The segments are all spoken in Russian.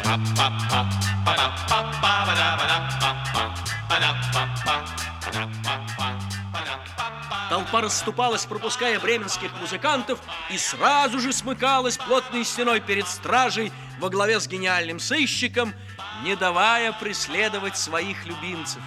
Толпа расступалась, пропуская бременских музыкантов, и сразу же смыкалась плотной стеной перед стражей во главе с гениальным сыщиком, не давая преследовать своих любимцев.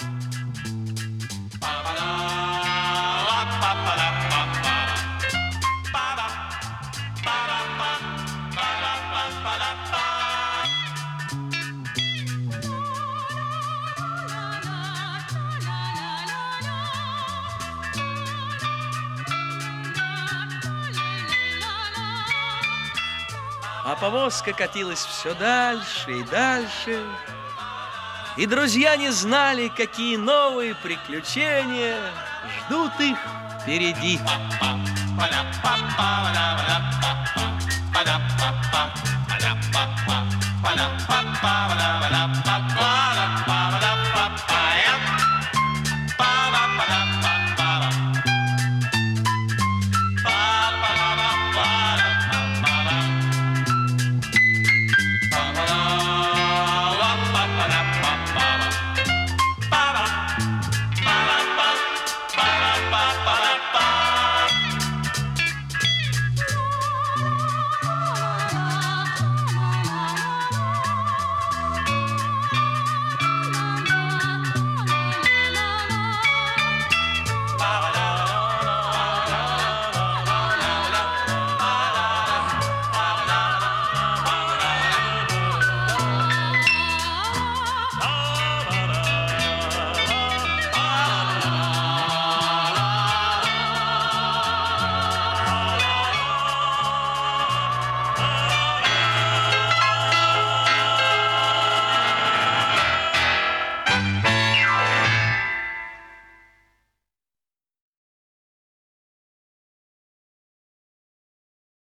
А повозка катилась все дальше и дальше, и друзья не знали, какие новые приключения ждут их впереди.